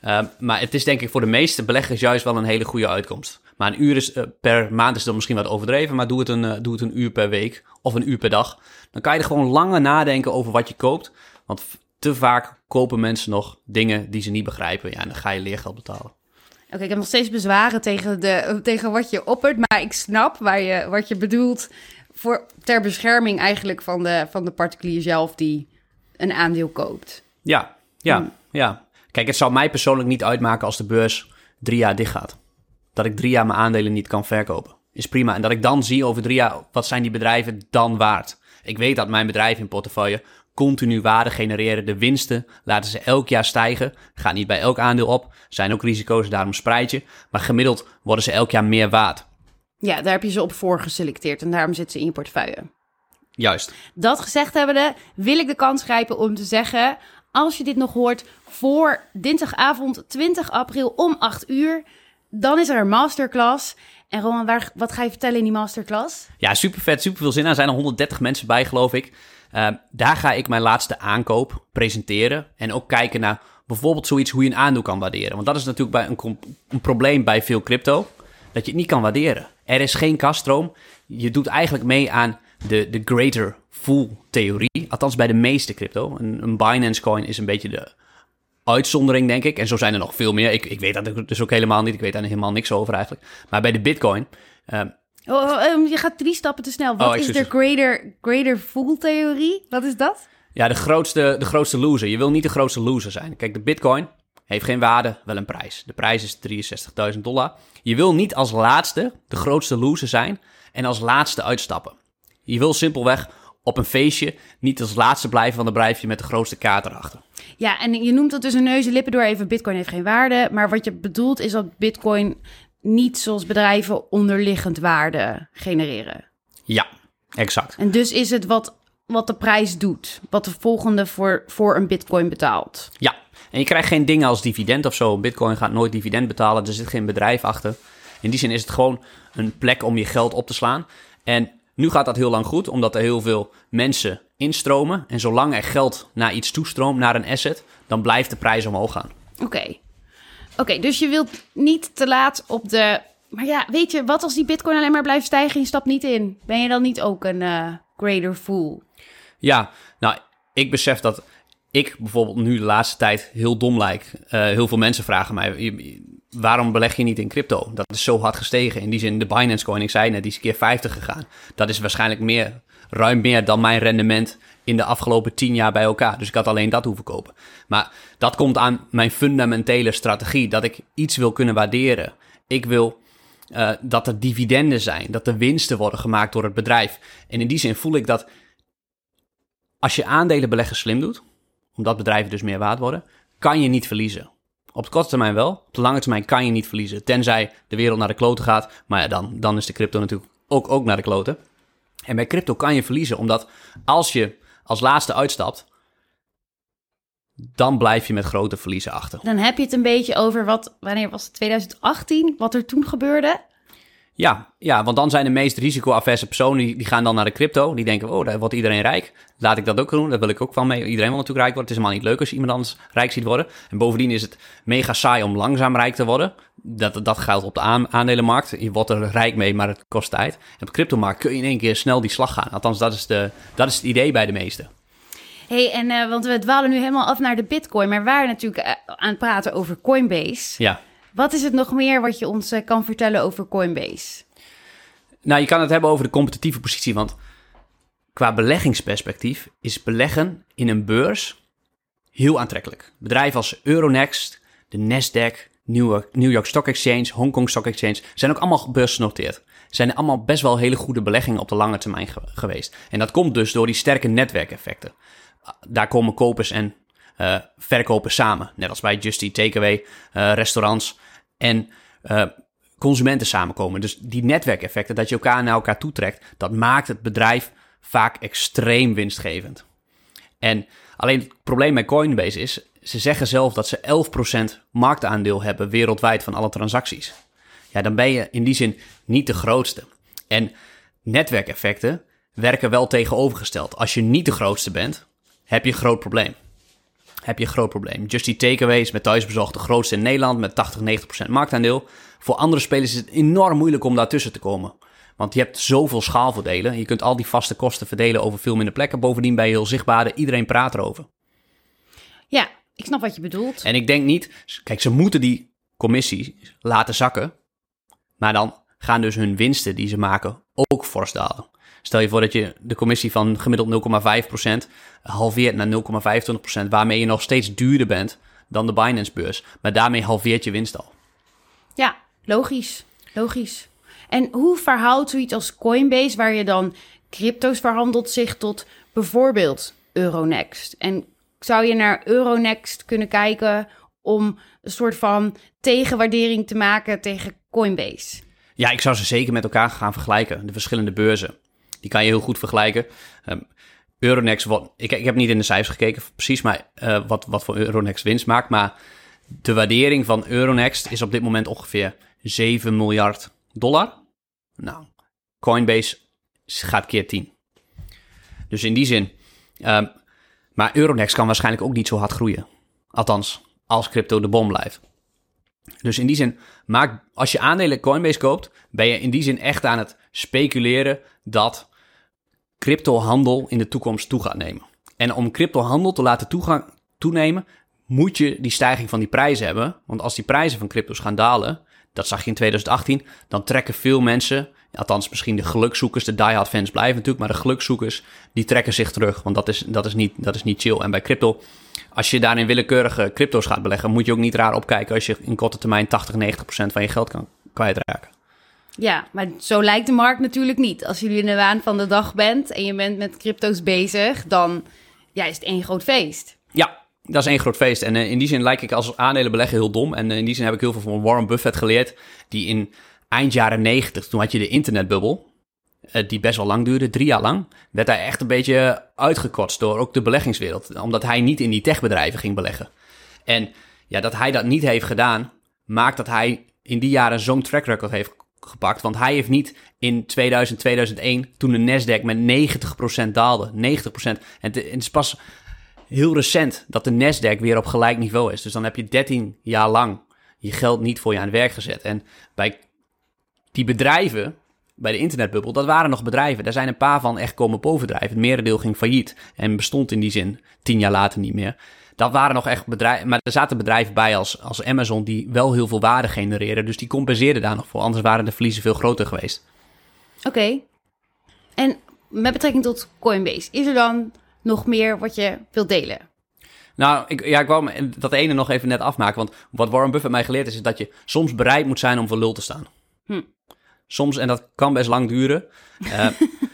Uh, maar het is denk ik voor de meeste beleggers juist wel een hele goede uitkomst. Maar een uur is, uh, per maand is dan misschien wat overdreven, maar doe het, een, uh, doe het een uur per week of een uur per dag. Dan kan je er gewoon langer nadenken over wat je koopt. Want te vaak kopen mensen nog dingen die ze niet begrijpen. Ja, en dan ga je leergeld betalen. Oké, okay, ik heb nog steeds bezwaren tegen, de, tegen wat je oppert, maar ik snap waar je, wat je bedoelt voor, ter bescherming eigenlijk van de, van de particulier zelf die een aandeel koopt. Ja, ja, Hmm. ja. Kijk, het zou mij persoonlijk niet uitmaken als de beurs drie jaar dicht gaat. Dat ik drie jaar mijn aandelen niet kan verkopen. Is prima. En dat ik dan zie over drie jaar, wat zijn die bedrijven dan waard? Ik weet dat mijn bedrijf in portefeuille continu waarde genereren. De winsten laten ze elk jaar stijgen. Gaat niet bij elk aandeel op. Zijn ook risico's, daarom spreid je. Maar gemiddeld worden ze elk jaar meer waard. Ja, daar heb je ze op voor geselecteerd en daarom zitten ze in je portefeuille. Juist. Dat gezegd hebbende, wil ik de kans grijpen om te zeggen, als je dit nog hoort voor dinsdagavond twintig april om acht uur, dan is er een masterclass. En Roman, waar, wat ga je vertellen in die masterclass? Ja, super vet, super veel zin aan. Er zijn er honderddertig mensen bij, geloof ik. Uh, daar ga ik mijn laatste aankoop presenteren. En ook kijken naar bijvoorbeeld zoiets hoe je een aandeel kan waarderen. Want dat is natuurlijk bij een, een probleem bij veel crypto. Dat je het niet kan waarderen. Er is geen kasstroom. Je doet eigenlijk mee aan de, de greater fool theorie. Althans bij de meeste crypto. Een, een Binance coin is een beetje de uitzondering, denk ik. En zo zijn er nog veel meer. Ik, ik weet dat dus ook helemaal niet. Ik weet daar helemaal niks over eigenlijk. Maar bij de Bitcoin... Uh, oh, um, je gaat drie stappen te snel. Wat oh, is de greater, greater fool theorie? Wat is dat? Ja, de grootste, de grootste loser. Je wil niet de grootste loser zijn. Kijk, de Bitcoin heeft geen waarde, wel een prijs. De prijs is drieënzestigduizend dollar. Je wil niet als laatste de grootste loser zijn en als laatste uitstappen. Je wil simpelweg op een feestje niet als laatste blijven, want dan blijf je met de grootste kaart erachter. Ja, en je noemt dat dus een neus en lippen door even, Bitcoin heeft geen waarde. Maar wat je bedoelt is dat Bitcoin niet zoals bedrijven onderliggend waarde genereren. Ja, exact. En dus is het wat, wat de prijs doet. Wat de volgende voor, voor een Bitcoin betaalt. Ja, en je krijgt geen dingen als dividend of zo. Bitcoin gaat nooit dividend betalen, er zit geen bedrijf achter. In die zin is het gewoon een plek om je geld op te slaan. En nu gaat dat heel lang goed, omdat er heel veel mensen instromen. En zolang er geld naar iets toestroomt, naar een asset, dan blijft de prijs omhoog gaan. Oké. Oké, okay, dus je wilt niet te laat op de... Maar ja, weet je, wat als die Bitcoin alleen maar blijft stijgen en je stapt niet in? Ben je dan niet ook een uh, greater fool? Ja, nou, ik besef dat ik bijvoorbeeld nu de laatste tijd heel dom lijk. Uh, heel veel mensen vragen mij, waarom beleg je niet in crypto? Dat is zo hard gestegen. In die zin, de Binance coin, ik zei net, die is keer vijftig gegaan. Dat is waarschijnlijk meer, ruim meer dan mijn rendement in de afgelopen tien jaar bij elkaar. Dus ik had alleen dat hoeven kopen. Maar dat komt aan mijn fundamentele strategie, dat ik iets wil kunnen waarderen. Ik wil uh, dat er dividenden zijn, dat er winsten worden gemaakt door het bedrijf. En in die zin voel ik dat als je aandelenbeleggen slim doet, omdat bedrijven dus meer waard worden, kan je niet verliezen. Op de korte termijn wel, op de lange termijn kan je niet verliezen. Tenzij de wereld naar de kloten gaat, maar ja, dan, dan is de crypto natuurlijk ook, ook naar de kloten. En bij crypto kan je verliezen, omdat als je als laatste uitstapt, dan blijf je met grote verliezen achter. Dan heb je het een beetje over wat, wanneer was het, twintig achttien, wat er toen gebeurde? Ja, ja, want dan zijn de meest risico-averse personen, die, die gaan dan naar de crypto. Die denken, oh, daar wordt iedereen rijk. Laat ik dat ook doen, daar wil ik ook van mee. Iedereen wil natuurlijk rijk worden. Het is helemaal niet leuk als je iemand anders rijk ziet worden. En bovendien is het mega saai om langzaam rijk te worden. Dat, dat geldt op de aandelenmarkt. Je wordt er rijk mee, maar het kost tijd. En op de cryptomarkt kun je in één keer snel die slag gaan. Althans, dat is, de, dat is het idee bij de meesten. Hey, en uh, want we dwalen nu helemaal af naar de Bitcoin, maar we waren natuurlijk uh, aan het praten over Coinbase. Ja. Wat is het nog meer wat je ons uh, kan vertellen over Coinbase? Nou, je kan het hebben over de competitieve positie, want qua beleggingsperspectief is beleggen in een beurs heel aantrekkelijk. Bedrijven als Euronext, de Nasdaq, New York, New York Stock Exchange, Hong Kong Stock Exchange zijn ook allemaal beursgenoteerd. Zijn allemaal best wel hele goede beleggingen op de lange termijn ge- geweest. En dat komt dus door die sterke netwerkeffecten. Daar komen kopers en uh, verkopers samen. Net als bij Just Eat Takeaway, uh, restaurants en uh, consumenten samenkomen. Dus die netwerkeffecten, dat je elkaar naar elkaar toetrekt, dat maakt het bedrijf vaak extreem winstgevend. En alleen het probleem bij Coinbase is, ze zeggen zelf dat ze elf procent marktaandeel hebben wereldwijd van alle transacties. Ja, dan ben je in die zin niet de grootste. En netwerkeffecten werken wel tegenovergesteld. Als je niet de grootste bent, heb je een groot probleem. heb je een groot probleem. Just Eat Takeaway is met thuisbezorgd de grootste in Nederland met tachtig, negentig procent marktaandeel. Voor andere spelers is het enorm moeilijk om daartussen te komen. Want je hebt zoveel schaalvoordelen. Je kunt al die vaste kosten verdelen over veel minder plekken. Bovendien ben je heel zichtbaar. Iedereen praat erover. Ja, ik snap wat je bedoelt. En ik denk niet... Kijk, ze moeten die commissie laten zakken. Maar dan gaan dus hun winsten die ze maken ook fors dalen. Stel je voor dat je de commissie van gemiddeld nul komma vijf procent halveert naar nul komma vijfentwintig procent... waarmee je nog steeds duurder bent dan de Binance-beurs. Maar daarmee halveert je winst al. Ja, logisch. Logisch. En hoe verhoudt zoiets als Coinbase, waar je dan crypto's verhandelt, zich tot bijvoorbeeld Euronext? En zou je naar Euronext kunnen kijken om een soort van tegenwaardering te maken tegen Coinbase? Ja, ik zou ze zeker met elkaar gaan vergelijken. De verschillende beurzen. Die kan je heel goed vergelijken. Um, Euronext, wat, ik, ik heb niet in de cijfers gekeken precies, maar uh, wat, wat voor Euronext winst maakt. Maar de waardering van Euronext is op dit moment ongeveer zeven miljard dollar. Nou, Coinbase gaat keer tien. Dus in die zin... Um, maar Euronext kan waarschijnlijk ook niet zo hard groeien. Althans, als crypto de bom blijft. Dus in die zin, maak, als je aandelen Coinbase koopt, ben je in die zin echt aan het speculeren dat cryptohandel in de toekomst toe gaat nemen. En om cryptohandel te laten toegang, toenemen, moet je die stijging van die prijzen hebben. Want als die prijzen van crypto's gaan dalen, dat zag je in twintig achttien, dan trekken veel mensen, althans misschien de gelukzoekers, de diehard fans blijven natuurlijk, maar de gelukzoekers, die trekken zich terug. Want dat is, dat is, niet, dat is niet chill. En bij crypto, als je daar in willekeurige crypto's gaat beleggen, moet je ook niet raar opkijken als je in korte termijn tachtig, negentig procent van je geld kan kwijtraken. Ja, maar zo lijkt de markt natuurlijk niet. Als jullie in de waan van de dag bent en je bent met crypto's bezig, dan ja, is het één groot feest. Ja, dat is één groot feest. En uh, in die zin lijk ik als aandelenbelegger heel dom. En uh, in die zin heb ik heel veel van Warren Buffett geleerd, die in eind jaren negentig, toen had je de internetbubbel, uh, die best wel lang duurde, drie jaar lang, werd hij echt een beetje uitgekotst door ook de beleggingswereld. Omdat hij niet in die techbedrijven ging beleggen. En ja, dat hij dat niet heeft gedaan, maakt dat hij in die jaren zo'n track record heeft gepakt. Want hij heeft niet in tweeduizend, tweeduizend één, toen de Nasdaq met negentig procent daalde. negentig procent. En het, het is pas heel recent dat de Nasdaq weer op gelijk niveau is. Dus dan heb je dertien jaar lang je geld niet voor je aan het werk gezet. En bij die bedrijven, bij de internetbubbel, dat waren nog bedrijven. Daar zijn een paar van echt komen bovendrijven. Het merendeel ging failliet en bestond in die zin tien jaar later niet meer. Dat waren nog echt bedrijven, maar er zaten bedrijven bij als, als Amazon die wel heel veel waarde genereren. Dus die compenseerden daar nog voor. Anders waren de verliezen veel groter geweest. Oké. Okay. En met betrekking tot Coinbase, is er dan nog meer wat je wilt delen? Nou, ik, ja, ik wou dat ene nog even net afmaken. Want wat Warren Buffett mij geleerd is, is dat je soms bereid moet zijn om voor lul te staan. Hm. Soms, en dat kan best lang duren. Uh,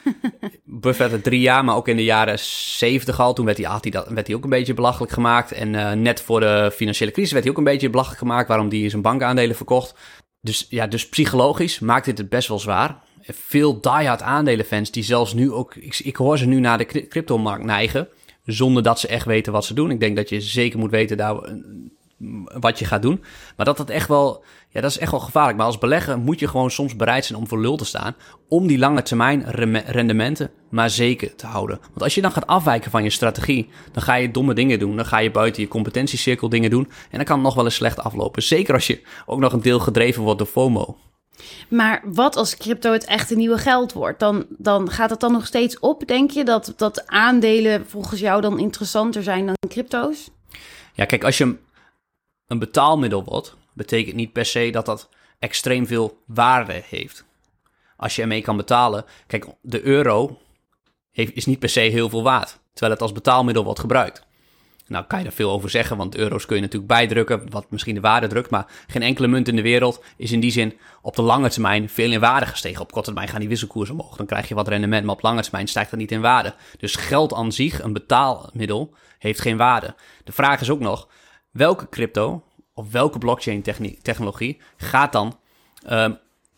Buffett had drie jaar, maar ook in de jaren zeventig al. Toen werd hij, had hij, dat, werd hij ook een beetje belachelijk gemaakt. En uh, net voor de financiële crisis werd hij ook een beetje belachelijk gemaakt, waarom hij zijn bankaandelen verkocht. Dus ja, dus psychologisch maakt dit het best wel zwaar. Veel diehard aandelenfans die zelfs nu ook, ik, ik hoor ze nu naar de cryptomarkt neigen, zonder dat ze echt weten wat ze doen. Ik denk dat je zeker moet weten daar wat je gaat doen. Maar dat dat echt wel, ja, dat is echt wel gevaarlijk. Maar als belegger moet je gewoon soms bereid zijn om voor lul te staan, om die lange termijn rendementen maar zeker te houden. Want als je dan gaat afwijken van je strategie, dan ga je domme dingen doen. Dan ga je buiten je competentiecirkel dingen doen. En dan kan het nog wel eens slecht aflopen. Zeker als je ook nog een deel gedreven wordt door FOMO. Maar wat als crypto het echte nieuwe geld wordt? Dan, dan gaat het dan nog steeds op, denk je? Dat, dat aandelen volgens jou dan interessanter zijn dan crypto's? Ja, kijk, als je een betaalmiddel wordt, betekent niet per se dat dat extreem veel waarde heeft. Als je ermee kan betalen. Kijk, de euro heeft, is niet per se heel veel waard, terwijl het als betaalmiddel wordt gebruikt. Nou, kan je daar veel over zeggen, want euro's kun je natuurlijk bijdrukken, wat misschien de waarde drukt, maar geen enkele munt in de wereld is in die zin op de lange termijn veel in waarde gestegen. Op korte termijn gaan die wisselkoersen omhoog, dan krijg je wat rendement, maar op lange termijn stijgt dat niet in waarde. Dus geld aan zich, een betaalmiddel, heeft geen waarde. De vraag is ook nog, welke crypto of welke blockchain technologie gaat dan uh,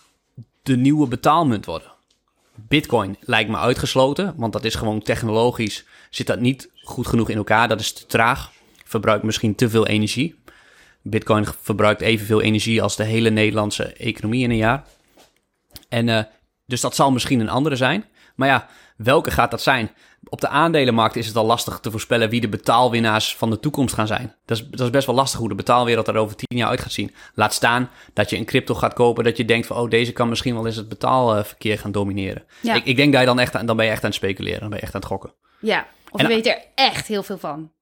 de nieuwe betaalmunt worden? Bitcoin lijkt me uitgesloten, want dat is gewoon technologisch, zit dat niet goed genoeg in elkaar. Dat is te traag, verbruikt misschien te veel energie. Bitcoin verbruikt evenveel energie als de hele Nederlandse economie in een jaar. En uh, dus dat zal misschien een andere zijn. Maar ja, welke gaat dat zijn? Op de aandelenmarkt is het al lastig te voorspellen wie de betaalwinnaars van de toekomst gaan zijn. Dat is, dat is best wel lastig hoe de betaalwereld er over tien jaar uit gaat zien. Laat staan dat je een crypto gaat kopen, dat je denkt van, oh, deze kan misschien wel eens het betaalverkeer gaan domineren. Ja. Ik, ik denk dat je dan echt, dan ben je echt aan het speculeren, dan ben je echt aan het gokken. Ja, of je en, weet er echt heel veel van.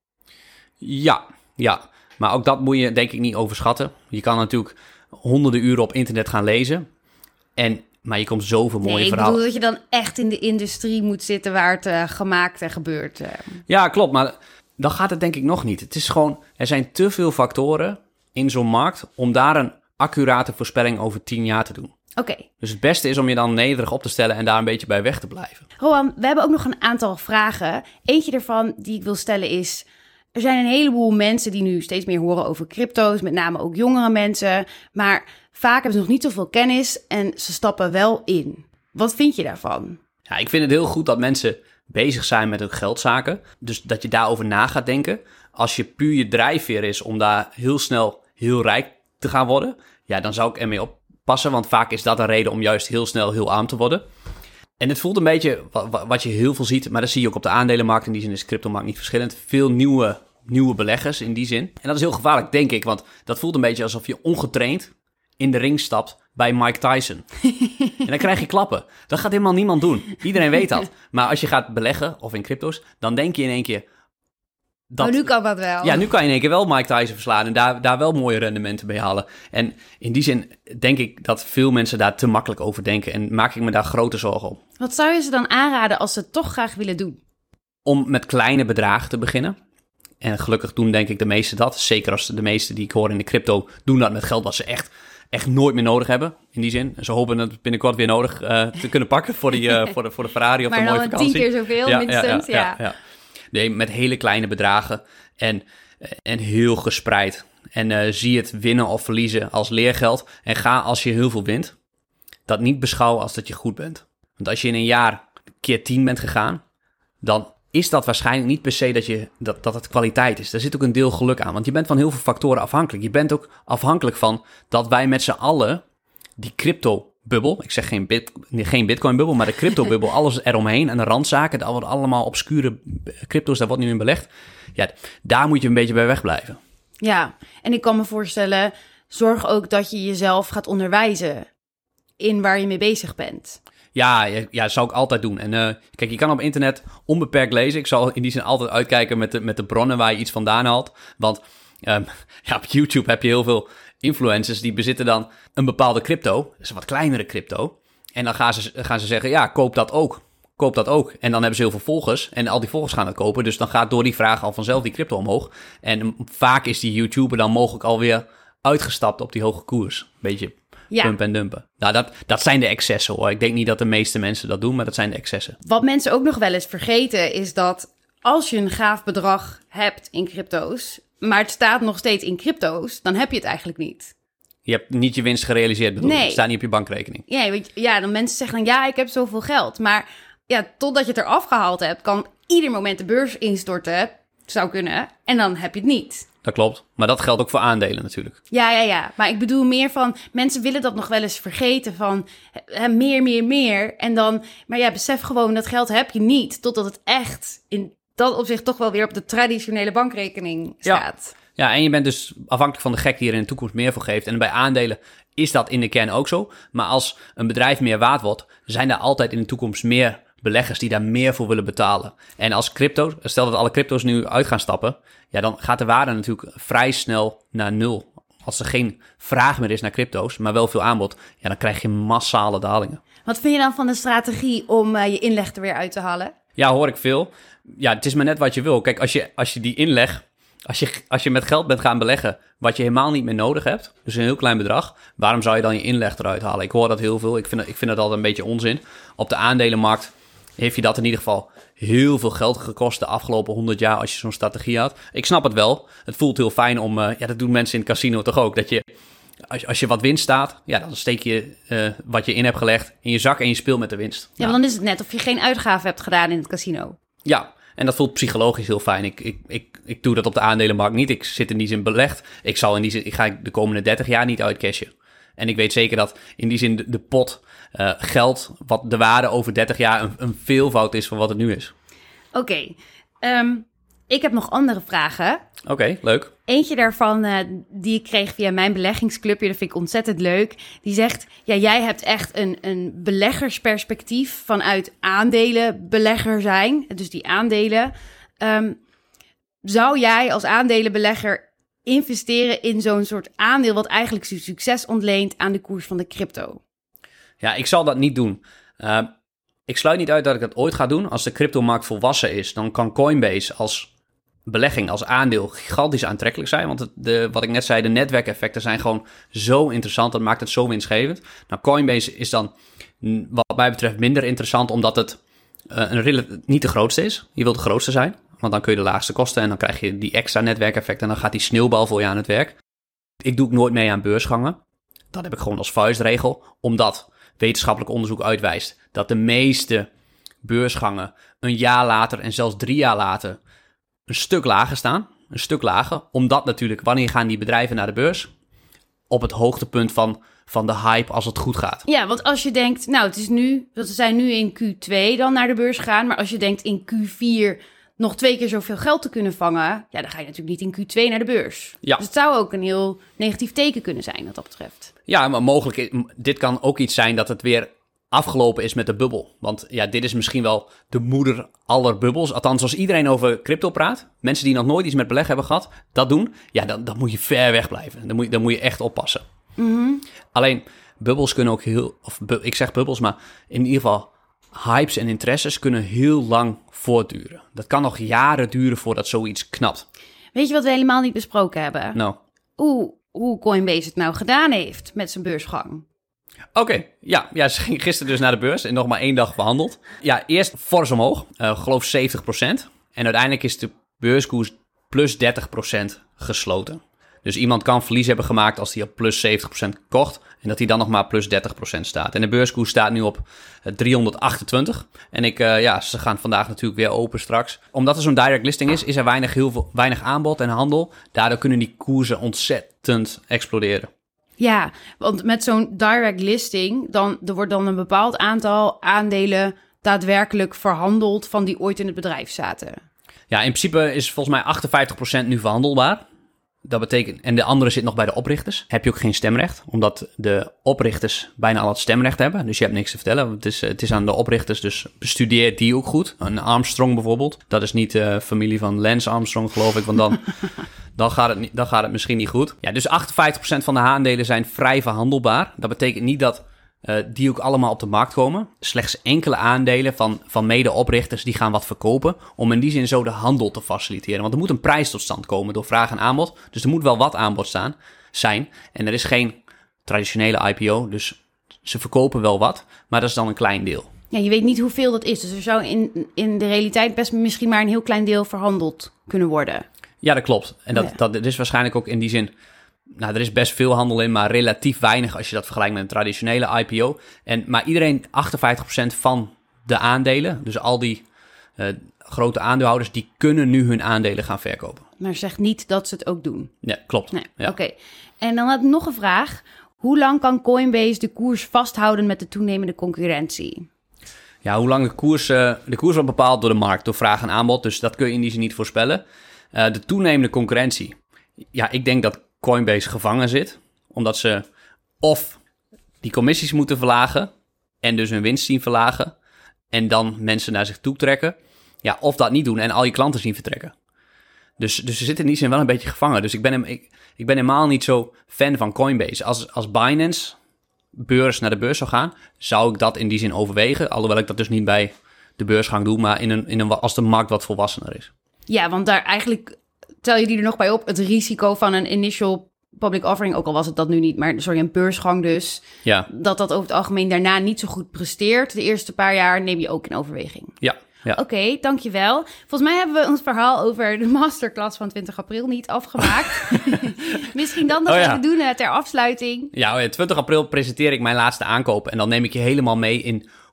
Ja, ja. Maar ook dat moet je denk ik niet overschatten. Je kan natuurlijk honderden uren op internet gaan lezen. En, maar je komt zoveel mooie nee, verhalen. Ik bedoel dat je dan echt in de industrie moet zitten waar het uh, gemaakt en gebeurt. Uh. Ja, klopt. Maar dan gaat het denk ik nog niet. Het is gewoon, er zijn te veel factoren in zo'n markt om daar een accurate voorspelling over tien jaar te doen. Oké. Okay. Dus het beste is om je dan nederig op te stellen en daar een beetje bij weg te blijven. Roan, we hebben ook nog een aantal vragen. Eentje daarvan die ik wil stellen is, er zijn een heleboel mensen die nu steeds meer horen over crypto's, met name ook jongere mensen. Maar vaak hebben ze nog niet zoveel kennis en ze stappen wel in. Wat vind je daarvan? Ja, ik vind het heel goed dat mensen bezig zijn met hun geldzaken. Dus dat je daarover na gaat denken. Als je puur je drijfveer is om daar heel snel heel rijk te gaan worden, ja, dan zou ik ermee oppassen. Want vaak is dat een reden om juist heel snel heel arm te worden. En het voelt een beetje wat je heel veel ziet, maar dat zie je ook op de aandelenmarkt. In die zin is de cryptomarkt niet verschillend. Veel nieuwe, nieuwe beleggers in die zin. En dat is heel gevaarlijk, denk ik. Want dat voelt een beetje alsof je ongetraind in de ring stapt bij Mike Tyson. En dan krijg je klappen. Dat gaat helemaal niemand doen. Iedereen weet dat. Maar als je gaat beleggen, of in crypto's, dan denk je in één keer dat, oh, nu kan dat wel. Ja, nu kan je in één keer wel Mike Tyson verslaan en daar, daar wel mooie rendementen mee halen. En in die zin denk ik dat veel mensen daar te makkelijk over denken en maak ik me daar grote zorgen om. Wat zou je ze dan aanraden als ze het toch graag willen doen? Om met kleine bedragen te beginnen. En gelukkig doen denk ik de meesten dat. Zeker als de meesten die ik hoor in de crypto doen dat met geld wat ze echt, echt nooit meer nodig hebben. In die zin. En ze hopen het binnenkort weer nodig uh, te kunnen pakken voor, die, uh, voor, de, voor de Ferrari of maar de mooie vakantie. Maar dan tien keer zoveel, ja, minstens. Ja, ja, ja. Ja, ja. Nee, met hele kleine bedragen en, en heel gespreid. En uh, zie het winnen of verliezen als leergeld. En ga als je heel veel wint, dat niet beschouwen als dat je goed bent. Want als je in een jaar keer tien bent gegaan, dan is dat waarschijnlijk niet per se dat, je, dat, dat het kwaliteit is. Er zit ook een deel geluk aan, want je bent van heel veel factoren afhankelijk. Je bent ook afhankelijk van dat wij met z'n allen die crypto-bubbel, ik zeg geen, bit, geen bitcoin-bubbel, maar de crypto-bubbel, alles eromheen en de randzaken, dat worden allemaal obscure crypto's, daar wordt nu in belegd. Ja, daar moet je een beetje bij wegblijven. Ja, en ik kan me voorstellen, zorg ook dat je jezelf gaat onderwijzen in waar je mee bezig bent. Ja, ja, dat zou ik altijd doen. En uh, kijk, je kan op internet onbeperkt lezen. Ik zal in die zin altijd uitkijken met de, met de bronnen waar je iets vandaan haalt. Want um, ja, op YouTube heb je heel veel influencers die bezitten dan een bepaalde crypto. Dat is een wat kleinere crypto. En dan gaan ze, gaan ze zeggen, ja, koop dat ook. Koop dat ook. En dan hebben ze heel veel volgers. En al die volgers gaan het kopen. Dus dan gaat door die vraag al vanzelf die crypto omhoog. En vaak is die YouTuber dan mogelijk alweer uitgestapt op die hoge koers. Beetje ja. Pump en dumpen. Nou, dat, dat zijn de excessen hoor. Ik denk niet dat de meeste mensen dat doen, maar dat zijn de excessen. Wat mensen ook nog wel eens vergeten is dat als je een gaaf bedrag hebt in crypto's, maar het staat nog steeds in crypto's, dan heb je het eigenlijk niet. Je hebt niet je winst gerealiseerd, bedoel je? Nee. Het staat niet op je bankrekening. Ja, weet je, ja, dan mensen zeggen dan, ja, ik heb zoveel geld. Maar ja, totdat je het eraf gehaald hebt, kan ieder moment de beurs instorten. Zou kunnen. En dan heb je het niet. Dat klopt. Maar dat geldt ook voor aandelen natuurlijk. Ja, ja, ja. Maar ik bedoel meer van, mensen willen dat nog wel eens vergeten van hè, meer, meer, meer. En dan, maar ja, besef gewoon, dat geld heb je niet. Totdat het echt in dat opzicht toch wel weer op de traditionele bankrekening staat. Ja, ja, en je bent dus afhankelijk van de gek die er in de toekomst meer voor geeft. En bij aandelen is dat in de kern ook zo. Maar als een bedrijf meer waard wordt, zijn daar altijd in de toekomst meer beleggers die daar meer voor willen betalen. En als crypto, stel dat alle crypto's nu uit gaan stappen, ja, dan gaat de waarde natuurlijk vrij snel naar nul. Als er geen vraag meer is naar crypto's, maar wel veel aanbod, ja, dan krijg je massale dalingen. Wat vind je dan van de strategie om uh, je inleg er weer uit te halen? Ja, hoor ik veel. Ja, het is maar net wat je wil. Kijk, als je, als je die inleg, als je, als je met geld bent gaan beleggen wat je helemaal niet meer nodig hebt, dus een heel klein bedrag, waarom zou je dan je inleg eruit halen? Ik hoor dat heel veel. Ik vind, ik vind dat altijd een beetje onzin. Op de aandelenmarkt heeft je dat in ieder geval heel veel geld gekost de afgelopen honderd jaar als je zo'n strategie had. Ik snap het wel. Het voelt heel fijn om, uh, ja, dat doen mensen in het casino toch ook, dat je, als, als je wat winst staat, ja, dan steek je uh, wat je in hebt gelegd in je zak en je speelt met de winst. Ja, want dan is het net of je geen uitgaven hebt gedaan in het casino. Ja, en dat voelt psychologisch heel fijn. Ik, ik, ik, ik doe dat op de aandelenmarkt niet. Ik zit in die zin belegd. Ik zal in die zin, ik ga de komende dertig jaar niet uitcashen. En ik weet zeker dat in die zin de, de pot uh, geld, wat de waarde over dertig jaar een, een veelvoud is van wat het nu is. Oké, okay. um, ik heb nog andere vragen. Oké, okay, leuk. Eentje daarvan uh, die ik kreeg via mijn beleggingsclubje, dat vind ik ontzettend leuk. Die zegt, ja, jij hebt echt een, een beleggersperspectief vanuit aandelenbelegger zijn. Dus die aandelen. Um, zou jij als aandelenbelegger investeren in zo'n soort aandeel wat eigenlijk zijn succes ontleent aan de koers van de crypto? Ja, ik zal dat niet doen. Uh, ik sluit niet uit dat ik dat ooit ga doen. Als de cryptomarkt volwassen is, dan kan Coinbase als belegging, als aandeel gigantisch aantrekkelijk zijn. Want het, de, wat ik net zei, de netwerkeffecten zijn gewoon zo interessant. Dat maakt het zo winstgevend. Nou, Coinbase is dan wat mij betreft minder interessant, omdat het uh, een rela- niet de grootste is. Je wilt de grootste zijn, want dan kun je de laagste kosten en dan krijg je die extra netwerkeffecten en dan gaat die sneeuwbal voor je aan het werk. Ik doe ook nooit mee aan beursgangen. Dat heb ik gewoon als vuistregel, omdat wetenschappelijk onderzoek uitwijst dat de meeste beursgangen een jaar later en zelfs drie jaar later een stuk lager staan. Een stuk lager, omdat natuurlijk, wanneer gaan die bedrijven naar de beurs? Op het hoogtepunt van, van de hype als het goed gaat. Ja, want als je denkt, nou, het is nu, we zijn nu in Q twee dan naar de beurs gegaan, maar als je denkt in Q vier nog twee keer zoveel geld te kunnen vangen, ja, dan ga je natuurlijk niet in Q twee naar de beurs. Ja. Dus het zou ook een heel negatief teken kunnen zijn wat dat betreft. Ja, maar mogelijk, dit kan ook iets zijn dat het weer afgelopen is met de bubbel. Want ja, dit is misschien wel de moeder aller bubbels. Althans, als iedereen over crypto praat, mensen die nog nooit iets met beleg hebben gehad, dat doen, ja, dan, dan moet je ver weg blijven. Dan moet je, dan moet je echt oppassen. Mm-hmm. Alleen, bubbels kunnen ook heel, of bu- ik zeg bubbels, maar in ieder geval hypes en interesses kunnen heel lang voortduren. Dat kan nog jaren duren voordat zoiets knapt. Weet je wat we helemaal niet besproken hebben? Nou. Hoe, hoe Coinbase het nou gedaan heeft met zijn beursgang. Oké, okay, ja, ja, ze ging gisteren dus naar de beurs en nog maar één dag verhandeld. Ja, eerst fors omhoog, uh, geloof zeventig procent. En uiteindelijk is de beurskoers plus dertig procent gesloten. Dus iemand kan verlies hebben gemaakt als hij op plus zeventig procent kocht en dat hij dan nog maar plus dertig procent staat. En de beurskoers staat nu op driehonderdachtentwintig. En ik, uh, ja, ze gaan vandaag natuurlijk weer open straks. Omdat er zo'n direct listing is, is er weinig, heel veel, weinig aanbod en handel. Daardoor kunnen die koersen ontzettend exploderen. Ja, want met zo'n direct listing, dan, er wordt dan een bepaald aantal aandelen daadwerkelijk verhandeld van die ooit in het bedrijf zaten. Ja, in principe is volgens mij achtenvijftig procent nu verhandelbaar. Dat betekent, en de andere zit nog bij de oprichters. Heb je ook geen stemrecht, omdat de oprichters bijna al het stemrecht hebben. Dus je hebt niks te vertellen. Het is, het is aan de oprichters, dus bestudeer die ook goed. Een Armstrong bijvoorbeeld. Dat is niet de familie van Lance Armstrong, geloof ik, want dan, dan, gaat het niet, dan gaat het misschien niet goed. Ja, dus achtenvijftig procent van de aandelen zijn vrij verhandelbaar. Dat betekent niet dat uh, die ook allemaal op de markt komen. Slechts enkele aandelen van, van mede-oprichters die gaan wat verkopen, om in die zin zo de handel te faciliteren. Want er moet een prijs tot stand komen door vraag en aanbod. Dus er moet wel wat aanbod staan, zijn. En er is geen traditionele I P O, dus ze verkopen wel wat, maar dat is dan een klein deel. Ja, je weet niet hoeveel dat is. Dus er zou in, in de realiteit best misschien maar een heel klein deel verhandeld kunnen worden. Ja, dat klopt. En dat, ja. dat, dat is waarschijnlijk ook in die zin, nou, er is best veel handel in, maar relatief weinig als je dat vergelijkt met een traditionele I P O. En, maar iedereen, achtenvijftig procent van de aandelen, dus al die uh, grote aandeelhouders, die kunnen nu hun aandelen gaan verkopen. Maar zegt niet dat ze het ook doen. Ja, klopt. Nee, ja. Oké. Okay. En dan had ik nog een vraag. Hoe lang kan Coinbase de koers vasthouden met de toenemende concurrentie? Ja, hoe lang de koers... Uh, de koers wordt bepaald door de markt, door vraag en aanbod. Dus dat kun je in die zin niet voorspellen. Uh, de toenemende concurrentie. Ja, ik denk dat Coinbase gevangen zit. Omdat ze of die commissies moeten verlagen en dus hun winst zien verlagen. En dan mensen naar zich toe trekken. Ja, of dat niet doen en al je klanten zien vertrekken. Dus, dus ze zitten in die zin wel een beetje gevangen. Dus ik ben, ik, ik ben helemaal niet zo fan van Coinbase. Als, als Binance beurs naar de beurs zou gaan, zou ik dat in die zin overwegen. Alhoewel ik dat dus niet bij de beursgang doe, maar in een, in een, als de markt wat volwassener is. Ja, want daar eigenlijk tel je die er nog bij op. Het risico van een initial public offering, ook al was het dat nu niet, maar sorry, een beursgang dus. Ja. Dat dat over het algemeen daarna niet zo goed presteert. De eerste paar jaar neem je ook in overweging. Ja. Ja. Oké, okay, dankjewel. Volgens mij hebben we ons verhaal over de masterclass van twintig april niet afgemaakt. Misschien dan nog oh, ja. even doen ter afsluiting. Ja, twintig april presenteer ik mijn laatste aankoop. En dan neem ik je helemaal mee in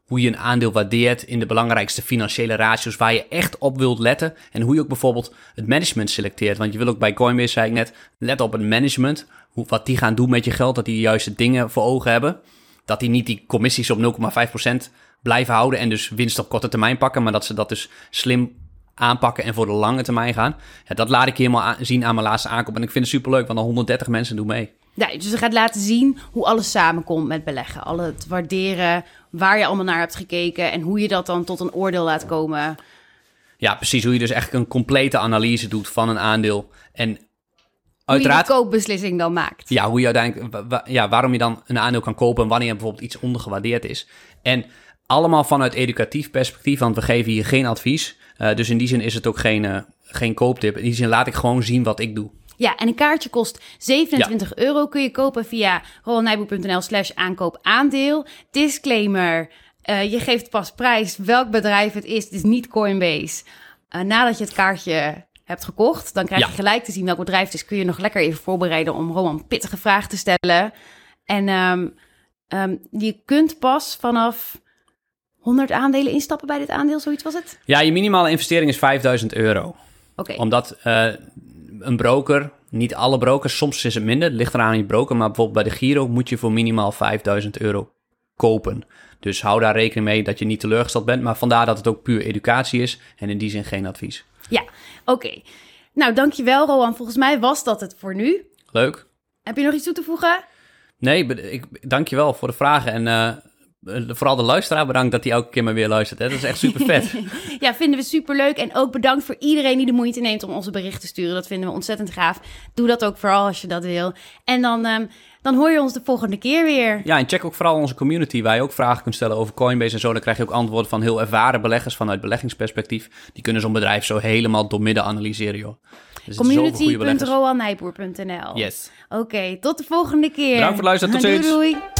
hoe je een aandeel waardeert in de belangrijkste financiële ratios waar je echt op wilt letten. En hoe je ook bijvoorbeeld het management selecteert. Want je wil ook bij Coinbase, zei ik net, let op het management. Hoe, wat die gaan doen met je geld, dat die de juiste dingen voor ogen hebben. Dat die niet die commissies op nul komma vijf procent blijven houden en dus winst op korte termijn pakken. Maar dat ze dat dus slim aanpakken en voor de lange termijn gaan. Ja, dat laat ik je helemaal aan, zien aan mijn laatste aankoop. En ik vind het superleuk, want al honderddertig mensen doen mee. Ja, dus je gaat laten zien hoe alles samenkomt met beleggen. Al het waarderen, waar je allemaal naar hebt gekeken en hoe je dat dan tot een oordeel laat komen. Ja, precies. Hoe je dus echt een complete analyse doet van een aandeel. En uiteraard, hoe je de koopbeslissing dan maakt. Ja, hoe je uiteindelijk, wa- ja, waarom je dan een aandeel kan kopen en wanneer bijvoorbeeld iets ondergewaardeerd is. En allemaal vanuit educatief perspectief, want we geven hier geen advies. Uh, dus in die zin is het ook geen, uh, geen kooptip. In die zin laat ik gewoon zien wat ik doe. Ja, en een kaartje kost zevenentwintig ja. euro. Kun je kopen via roelnijboer.nl slash aankoop aandeel. Disclaimer, uh, je geeft pas prijs welk bedrijf het is. Het is niet Coinbase. Uh, nadat je het kaartje hebt gekocht, dan krijg je ja. gelijk te zien welk bedrijf het is. Kun je nog lekker even voorbereiden om Rowan pittige vragen te stellen. En um, um, je kunt pas vanaf honderd aandelen instappen bij dit aandeel, zoiets was het? Ja, je minimale investering is vijfduizend euro. Oké. Okay. Omdat uh, een broker, niet alle brokers, soms is het minder, het ligt eraan aan je broker, maar bijvoorbeeld bij de Giro moet je voor minimaal vijfduizend euro kopen. Dus hou daar rekening mee dat je niet teleurgesteld bent, maar vandaar dat het ook puur educatie is en in die zin geen advies. Ja, oké. Okay. Nou, dankjewel Rowan. Volgens mij was dat het voor nu. Leuk. Heb je nog iets toe te voegen? Nee, ik dankjewel voor de vragen en uh, vooral de luisteraar bedankt dat hij elke keer maar weer luistert. Hè? Dat is echt super vet. Ja, vinden we super leuk. En ook bedankt voor iedereen die de moeite neemt om onze bericht te sturen. Dat vinden we ontzettend gaaf. Doe dat ook vooral als je dat wil. En dan, um, dan hoor je ons de volgende keer weer. Ja, en check ook vooral onze community waar je ook vragen kunt stellen over Coinbase en zo. Dan krijg je ook antwoorden van heel ervaren beleggers vanuit beleggingsperspectief. Die kunnen zo'n bedrijf zo helemaal doormidden analyseren, joh. Dus community punt roelnijboer punt n l. Yes. Oké, okay, tot de volgende keer. Bedankt voor het luisteren. Tot ziens. Doei doei.